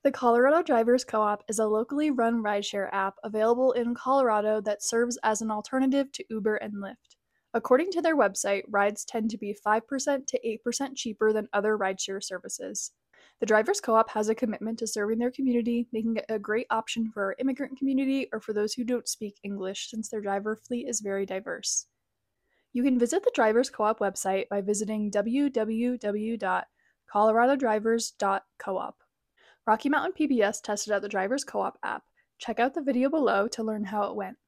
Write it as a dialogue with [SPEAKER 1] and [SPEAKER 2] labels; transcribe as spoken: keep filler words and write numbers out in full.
[SPEAKER 1] The Colorado Drivers Co-op is a locally run rideshare app available in Colorado that serves as an alternative to Uber and Lyft. According to their website, rides tend to be five percent to eight percent cheaper than other rideshare services. The Drivers Co-op has a commitment to serving their community, making it a great option for our immigrant community or for those who don't speak English, since their driver fleet is very diverse. You can visit the Drivers Co-op website by visiting w w w dot colorado drivers dot coop. Rocky Mountain P B S tested out the Drivers Co-op app. Check out the video below to learn how it went.